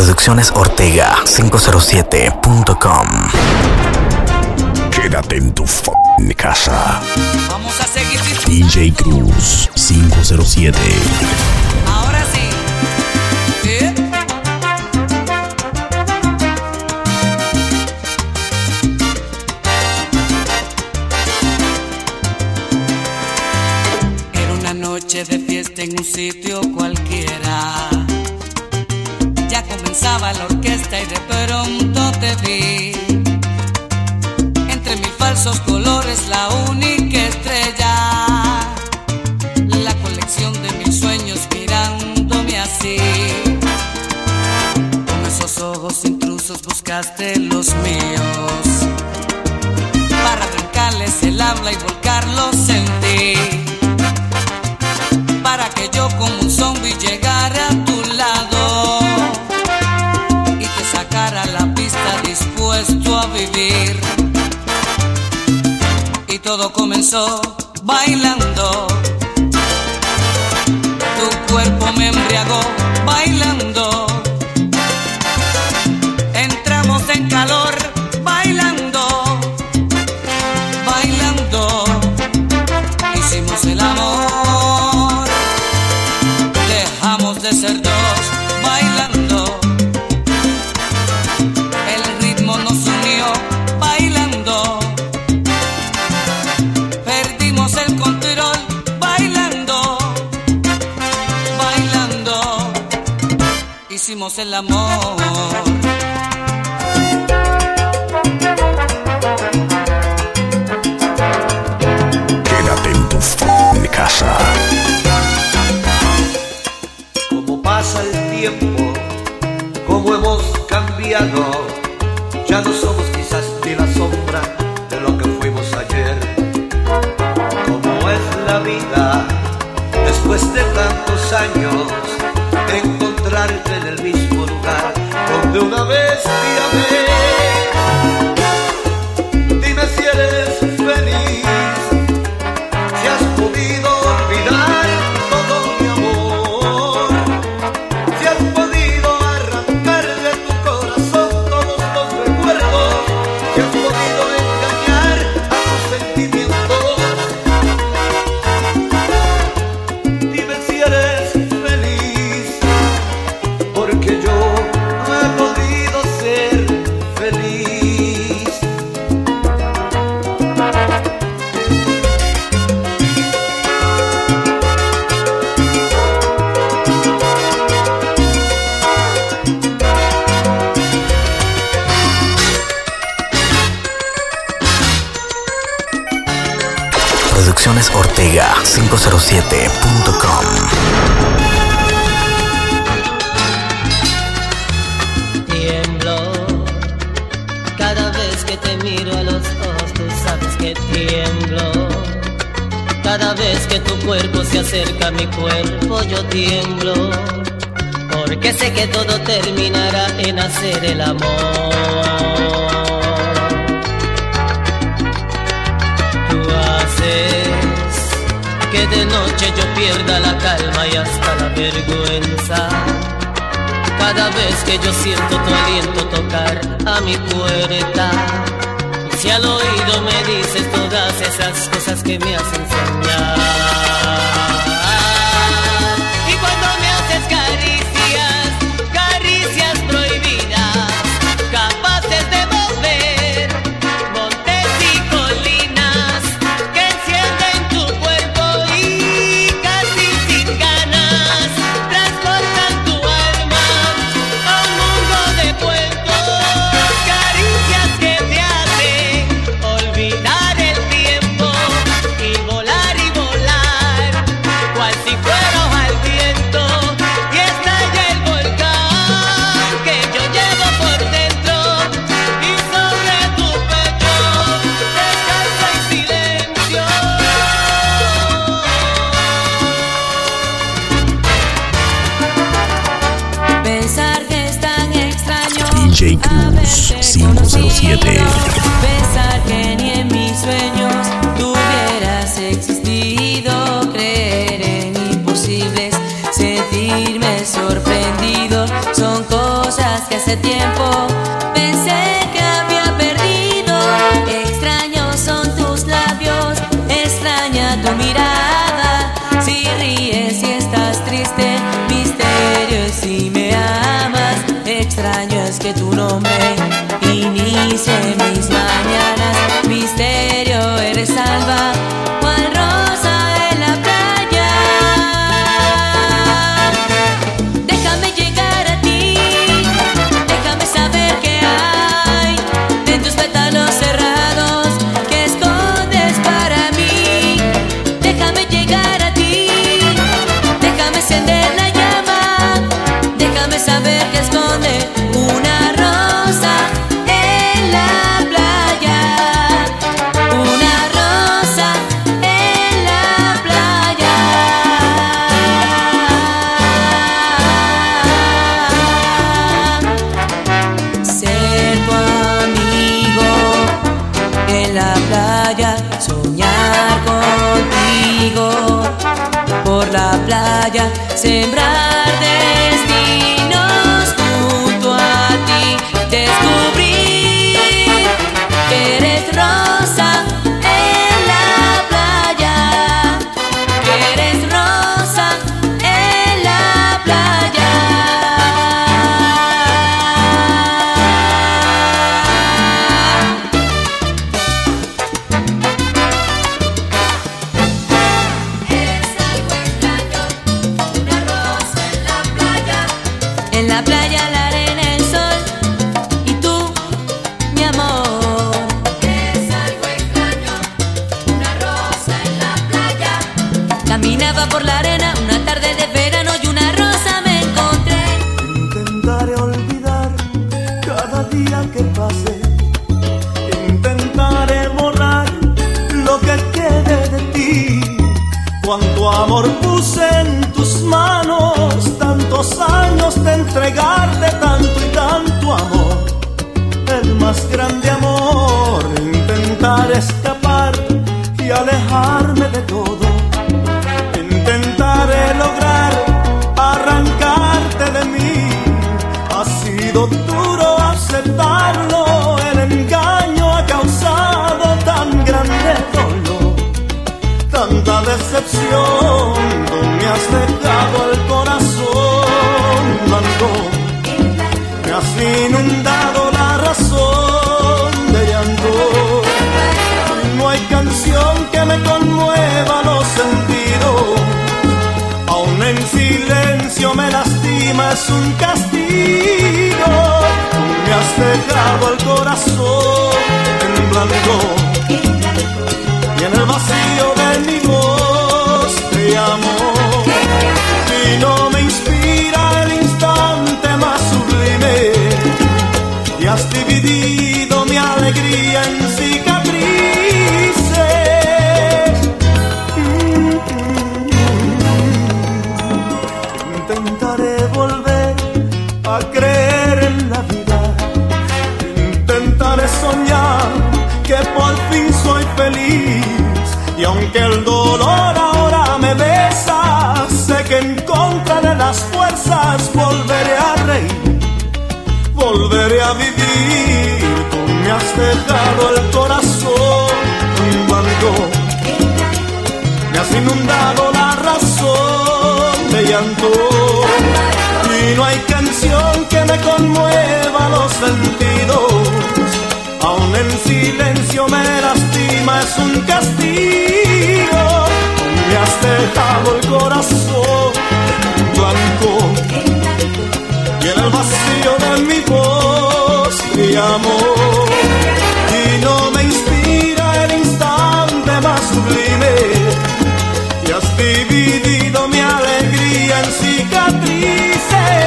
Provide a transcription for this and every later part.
Producciones Ortega 507.com. Quédate en tu f***ing casa. Vamos a seguir DJ Cruz 507. Ahora sí. Era una noche de fiesta en un sitio cualquiera. Ya comenzaba la orquesta y de pronto te vi. Entre mil falsos colores, la única estrella. La colección de mil sueños mirándome así. Con esos ojos intrusos buscaste los míos, para arrancarles el habla y volcarlos en ti, para que yo como un zombie llegara a tu lado y te sacara a la pista dispuesto a vivir. Y todo comenzó bailando. Tu cuerpo me embriagó bailando. Entramos en calor bailando, bailando. Hicimos el amor. Dejamos de ser dos bailando. El ritmo nos unió bailando. Perdimos el control bailando, bailando. Hicimos el amor. Quédate en tu f***ing casa. Como pasa el tiempo, como hemos cambiado, ya no somos quizás ni la sombra de lo que fuimos ayer. Como es la vida, después de tantos años, encontrarte en el mismo lugar donde una vez te amé. Dime si eres feliz, si has podido olvidar todo mi amor, si has podido arrancar de tu corazón todos los recuerdos, si has podido engañar a tus sentimientos. Dime si eres feliz, porque yo no he podido ser feliz. Producciones Ortega 507.com. Tiemblo cada vez que te miro a los ojos, tú sabes que tiemblo. Cada vez que tu cuerpo se acerca a mi cuerpo, yo tiemblo, porque sé que todo terminará en hacer el amor. Tú haces que de noche yo pierda la calma y hasta la vergüenza. Cada vez que yo siento tu aliento tocar a mi puerta, y si al oído me dices todas esas cosas que me hacen soñar, y cuando me haces caricias, caricias prohibidas, capaces de mover montes y colinas, que encienden tu cuerpo y casi sin ganas transportan tu alma a un mundo de cuentos, caricias que te hacen olvidar el tiempo y volar, cual si fuera al viento, y estalla el volcán que yo llevo por dentro, y sobre tu pecho descansa en silencio. Pensar que es tan extraño DJ Cruz 507. pensar que ni en mis sueños tú hubieras existido, creer en imposibles, sentirme sorprendido, son cosas palabras que hace tiempo pensé que había perdido. Extraños son tus labios, extraña tu mirada. Si ríes, si estás triste, misterio es si me amas. Extraño es que tu nombre inicie mis mañanas. Misterio, eres alba, cual rosa en la playa. Déjame llegar a ti, déjame saber qué hay en tus pétalos cerrados que escondes para mí. Déjame llegar a ti, déjame encender la llama, déjame saber que esconde una rosa en la playa. Una rosa en la playa. Ser tu amigo en la playa, soñar contigo por la playa, sembrar destinos junto a ti, descubrir que eres rosa en la playa, que eres rosa en la playa. Eres algo extraño, una rosa en la playa. En la playa, la arena, el sol y tú, mi amor. Eres algo extraño, una rosa en la playa. Caminaba por la arena una tarde de verano y una rosa me encontré. Intentaré olvidar cada día que pase. Intentaré borrar lo que quede de ti. Cuánto amor puse en tus manos, tantos años de entregarte tanto y tanto amor. El más grande amor. Intentaré escapar y alejarme de todo. Intentaré lograr arrancarte de mí. Ha sido duro aceptarlo, el engaño ha causado tan grande dolor, tanta decepción. Tú me has dejado el corazón blanco, me has inundado la razón de llanto. No hay canción que me conmueva los sentidos, aún en silencio me lastima, es un castigo. Tú me has dejado el corazón en blanco y en el vacío de mi voz te amo. Y no me inspira el instante más sublime, y has dividido mi alegría en cicatrices. Intentaré volver a creer en la vida. Intentaré soñar que por fin soy feliz. Y aunque el dolor ahora me besa, sé que encontraré las fuerzas, volveré a reír, volveré a vivir. Tú me has dejado el corazón en blanco, me has inundado la razón de llanto. Y no hay canción que me conmueva los sentidos, aún en silencio me lastima, es un castigo. Tú me has dejado el corazón blanco y en el vacío de mi voz te amo. Y no me inspira el instante más sublime, y has dividido mi alegría en cicatrices.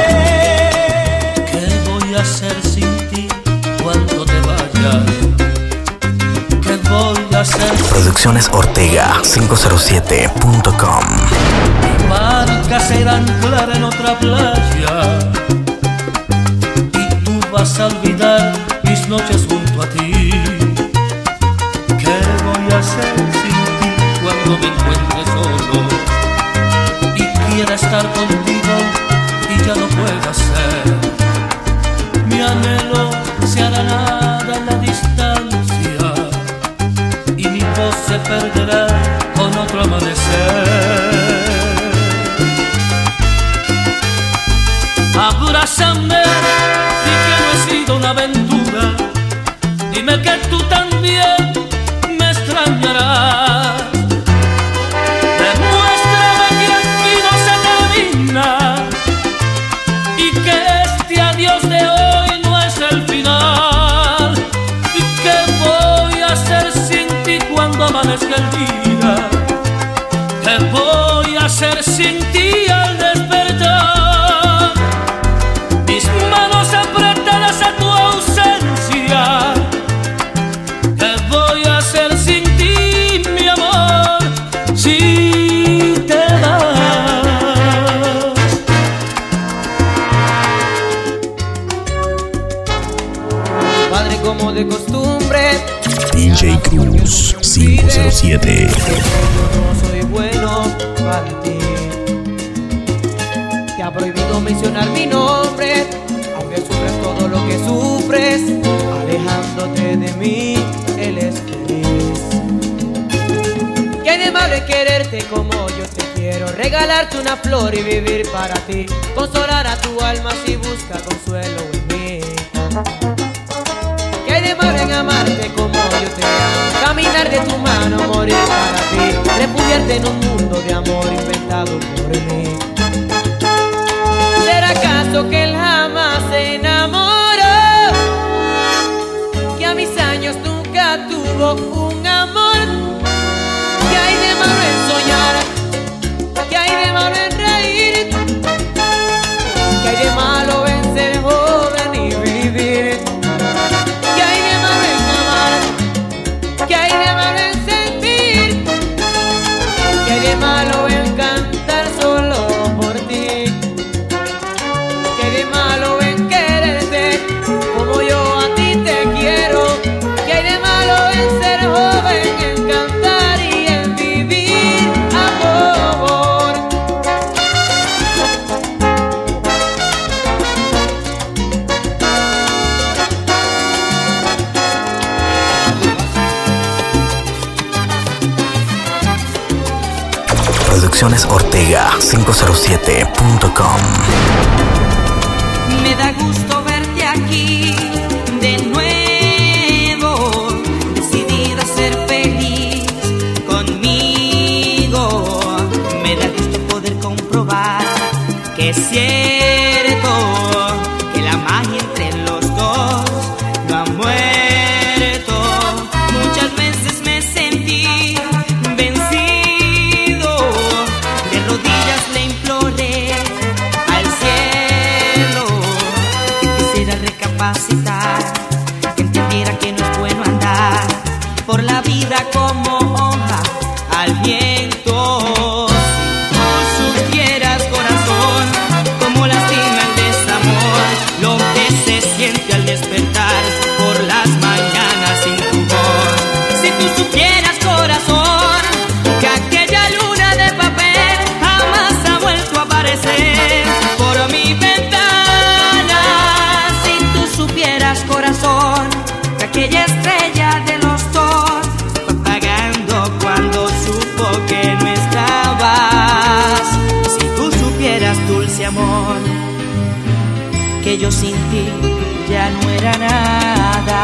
¿Qué voy a hacer sin ti cuando te vayas? ¿Qué voy a hacer? Producciones Ortega 507.com. Barca será anclar en otra playa y tú vas a olvidar mis noches junto a ti. ¿Qué voy a hacer sin ti cuando me encuentre solo y quiera estar contigo y ya no pueda ser? bésame, di que no he sido una aventura. Dime que tú también me extrañarás. Demuéstrame que aquí no se termina y que este adiós de hoy no es el final. ¿Y qué voy a hacer sin ti cuando amanezca el día? ¿Qué voy a hacer sin ti al despertar? Mis manos apretadas a tu ausencia. ¿Qué voy a hacer sin ti, mi amor, si te vas? Padre, como de costumbre, DJ Cruz 507. no soy bueno para ti. Te ha prohibido mencionar mi nombre, aunque sufres todo lo que sufres. Alejándote de mí, él es feliz. ¿Qué hay de malo en quererte como yo te quiero? Regalarte una flor y vivir para ti. Consolar a tu alma si busca consuelo en mí. ¿Qué hay de malo en amarte como yo te amo? Caminar de tu mano, morir para ti. Refugiarte en un mundo de amor inventado por mí. ¿Será acaso que él jamás se enamoró? Que a mis años nunca tuvo un amor. ¿Qué hay de malo en soñar? ¿Qué hay de malo en reír? ¿Qué hay de malo en ser joven y vivir? ¿Qué hay de malo en amar? ¿Qué hay de malo en sentir? ¿Qué hay de malo en cantar solo por ti? ¿Qué hay de malo en quererte como yo a ti te quiero? ¿Qué hay de malo en ser joven, en cantar y en vivir amor? Producciones Ortega 507.com. Me da gusto verte aquí de nuevo, decidida a ser feliz conmigo. Me da gusto poder comprobar que es cierto que la magia entre los dos no ha muerto. Muchas veces me sentí vencido, de rodillas le imploré al cielo que quisiera recapacitar, que entendiera que no es bueno andar por la vida como hoja al viento. Si tú supieras, corazón, cómo lastima el desamor, lo que se siente al despertar por las mañanas sin tu voz. Si tú supieras, corazón, que aquella luna de papel jamás ha vuelto a aparecer por mi ventana. Si tú supieras, corazón, que aquella estrella de los dos se fue apagando cuando supo que no estabas. Si tú supieras, dulce amor, que yo sin ti ya no era nada.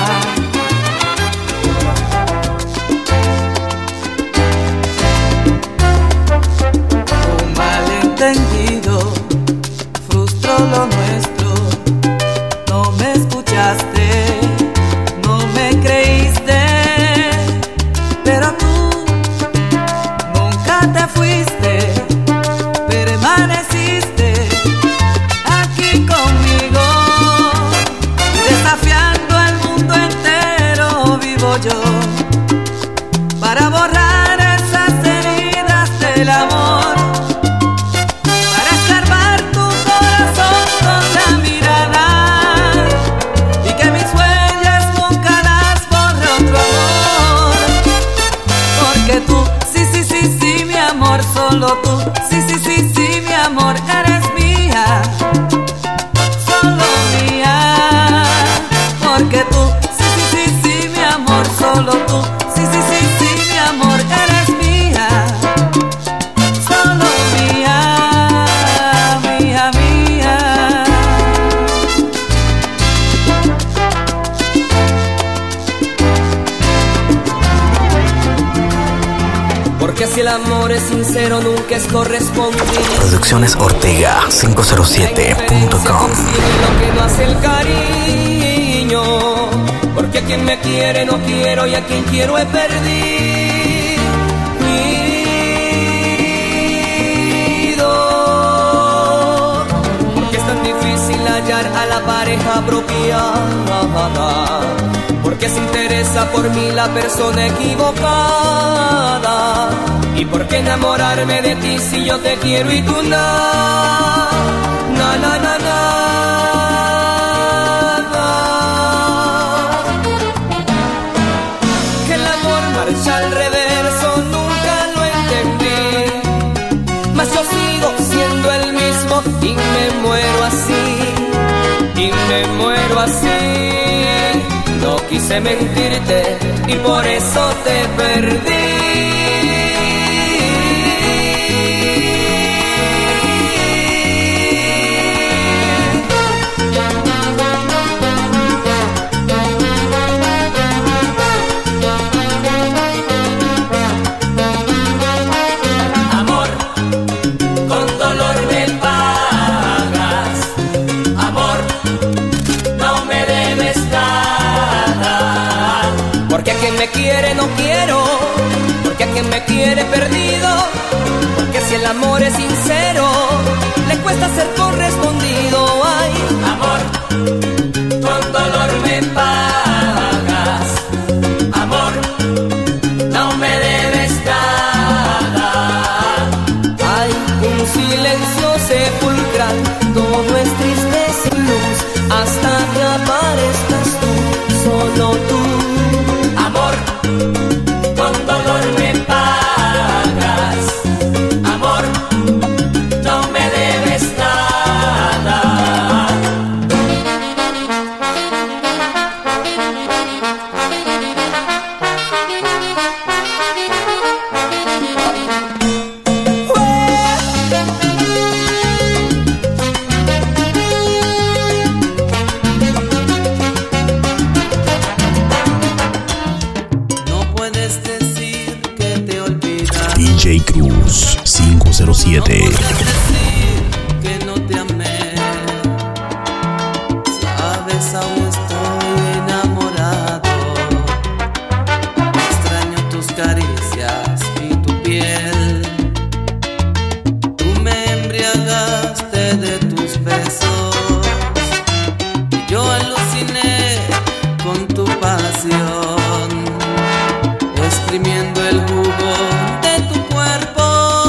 Un malentendido frustró lo nuestro. No me escuchaste, no me creíste, pero tú nunca te fuiste, permaneciste aquí conmigo, desafiando al mundo entero. Vivo yo para borrar esas heridas del amor, para escarbar tu corazón con si el amor es sincero nunca es correspondido. Producciones Ortega 507.com. Lo que no hace el cariño, porque a quien me quiere no quiero y a quien quiero he perdido. Porque es tan difícil hallar a la pareja apropiada, porque se interesa por mí la persona equivocada. ¿Y por qué enamorarme de ti si yo te quiero y tú nada? Que el amor marcha al reverso nunca lo entendí, mas yo sigo siendo el mismo y me muero así, y me muero así. No quise mentirte y por eso te perdí. Amor, con dolor me pagas. Amor, no me debes nada. Porque a quien me quiere no quiero, porque a quien me quiere perdido. Porque si el amor es sincero, le cuesta ser correspondido. Ay, Amor, con dolor me pagas. Amor, no me debes nada. hay un silencio sepulcral, todo es tristeza y luz, hasta que aparezcas tú, solo tú. Amor, con dolor me pagas. Amor, no me debes nada. No puedes decir que te olvidas, DJ Cruz 507. decir que no te amé. Sabes, aún estoy enamorado. Extraño tus caricias y tu piel. Tú me embriagaste de tus besos y yo aluciné con tu pasión, exprimiendo el jugo de tu cuerpo.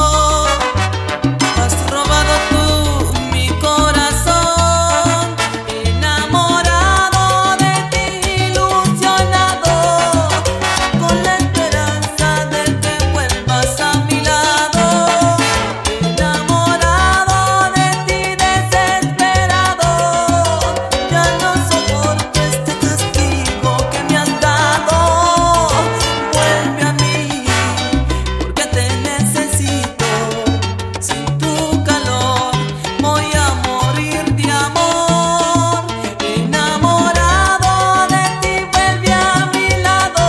Has robado tú mi corazón, enamorado de ti, ilusionado, con la esperanza de que vuelvas a mi lado. Enamorado de ti, desesperado, ya no soporto este castigo que me has dado. Vuelve a mí, porque te necesito. Sin tu calor voy a morir de amor. Enamorado de ti, vuelve a mi lado.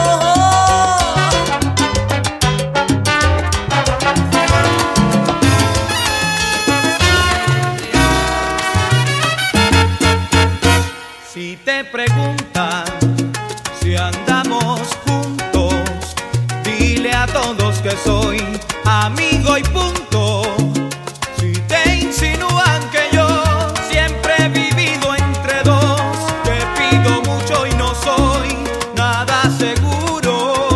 Si te preguntan si andamos juntos, dile a todos que soy amigo y punto. Si te insinúan que yo siempre he vivido entre dos, te pido mucho y no soy nada seguro.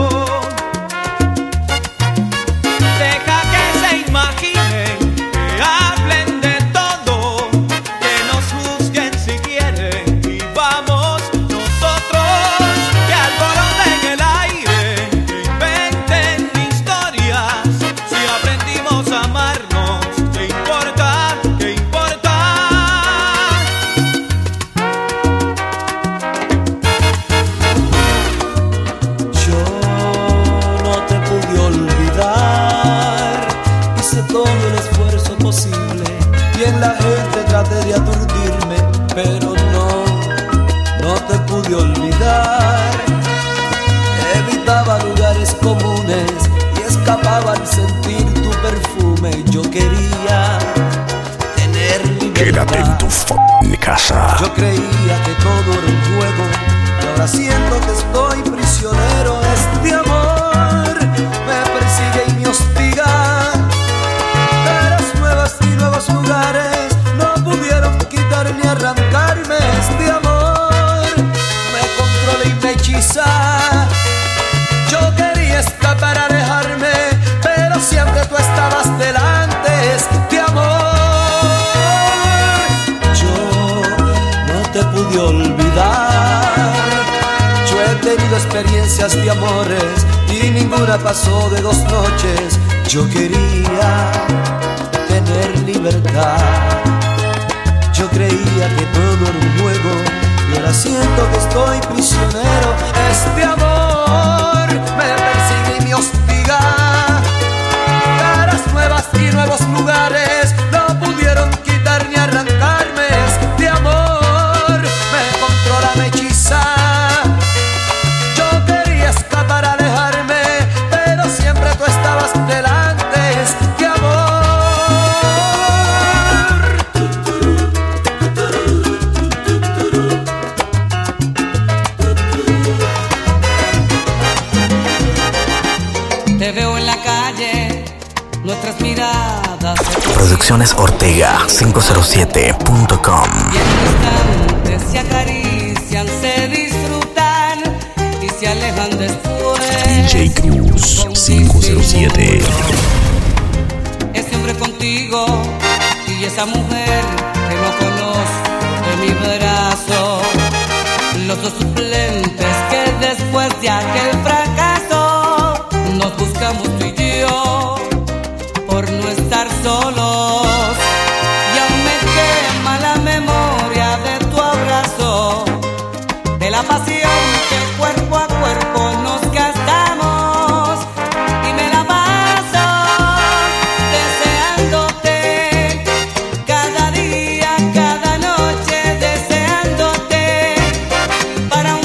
Deja que se imaginen, que hablen de todo, que nos juzguen si quieren y vamos nosotros, que alboroten el aire, que inventen historias, si aprendimos a amarnos. en tu casa. Yo creía que todo era un juego y ahora siento que estoy prisionero. Este amor me persigue y me hostiga. Caras nuevas y nuevos lugares no pudieron quitar ni arrancarme. Este amor me controla y me hechiza. Yo quería escapar, alejarme, pero siempre tú estabas delante. Este amor te pude olvidar. Yo he tenido experiencias de amores y ninguna pasó de 2 noches. Yo quería tener libertad. Yo creía que todo era un juego y ahora siento que estoy prisionero. Este amor me persigue y me hostiga. Caras nuevas y nuevos lugares no pudieron quitar ni arrancarme. Este amor me hechiza. Yo quería escapar, alejarme, pero siempre tú estabas delante. Este amor te veo en la calle, nuestras miradas Producciones Ortega 507.com. y en instantes se acarician, se disfrutan y se alejan después. DJ Cruz 507. Ese hombre contigo y esa mujer que no conozco de mi brazo, los dos suplentes que después de aquel fracaso nos buscamos tú y yo por no estar solos. Y aún me quema la memoria de tu abrazo, de la pasión que cuerpo a cuerpo nos gastamos. Y me la paso deseándote, cada día, cada noche deseándote, para un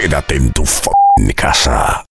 Quédate en tu casa.